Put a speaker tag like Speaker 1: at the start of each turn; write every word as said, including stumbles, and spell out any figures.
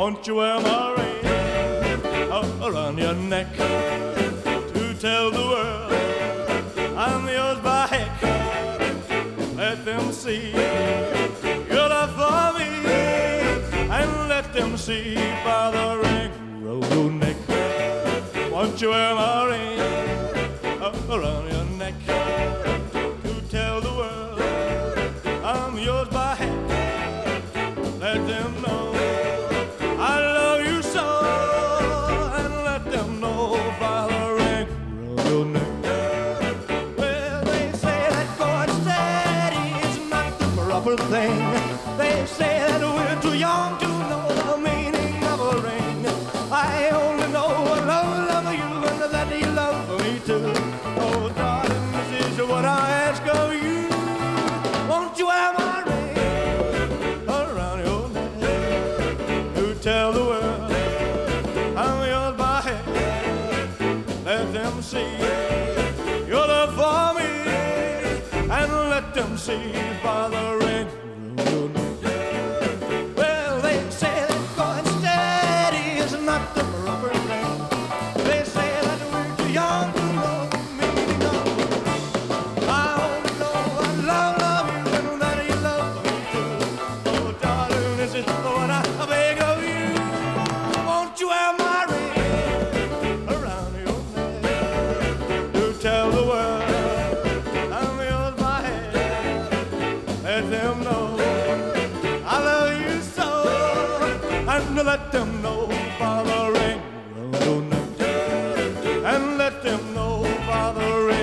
Speaker 1: Won't you wear my ring around your neck to tell the world I'm yours by heck? Let them see you're not for me, and let them see by the ring around your neck. Won't you wear my ring around your neck to tell the world I'm yours by heck? Let them know I love you so, and let them know by the ring around your neck. Well, they say that going steady is not the proper thing. They say that we're too young to know the meaning of a ring. I only know I love, love you, and that you love me too. Oh, darling, this is what I ask of you. Won't you wear my ring around your neck to tell the world I'm yours by heck? Let them see your love for me, and let them see by the ring around your neck. Well, they say that going steady is not the proper thing. They say that we're too young to know the meaning of it. I only know I love, love you, and that you love me too. Oh, darling, this is what I beg of you. Won't you wear my ring around your neck to tell the world I'm yours by heck? Let them know I love you so, and let them know by the ring around your neck, and let them know by the ring